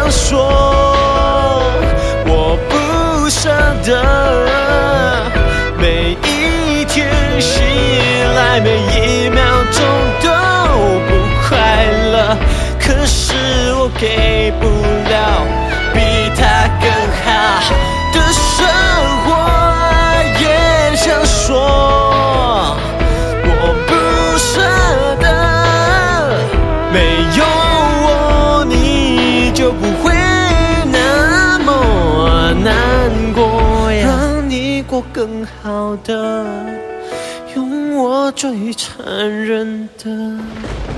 说，我不舍得。每一天醒来，每一秒钟都不快乐，可是我给不了比他更好的生活。也想说，我不舍得，没有我你就不会那么难过呀，让你过更好的，用我最残忍的